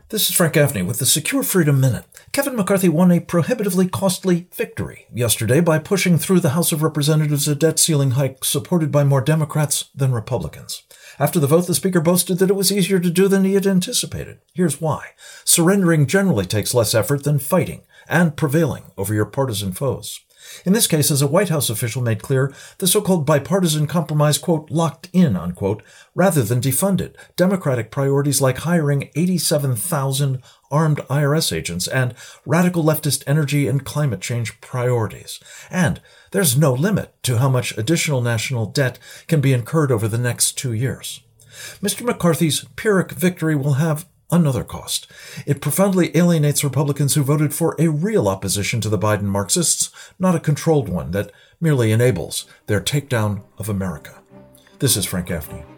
This is Frank Gaffney with the Secure Freedom Minute. Kevin McCarthy won a prohibitively costly victory yesterday by pushing through the House of Representatives a debt ceiling hike supported by more Democrats than Republicans. After the vote, the Speaker boasted that it was easier to do than he had anticipated. Here's why. Surrendering generally takes less effort than fighting and prevailing over your partisan foes. In this case, as a White House official made clear, the so-called bipartisan compromise, quote, locked in, unquote, rather than defunded Democratic priorities like hiring 87,000 armed IRS agents and radical leftist energy and climate change priorities. And there's no limit to how much additional national debt can be incurred over the next 2 years. Mr. McCarthy's Pyrrhic victory will have another cost. It profoundly alienates Republicans who voted for a real opposition to the Biden Marxists, not a controlled one that merely enables their takedown of America. This is Frank Gaffney.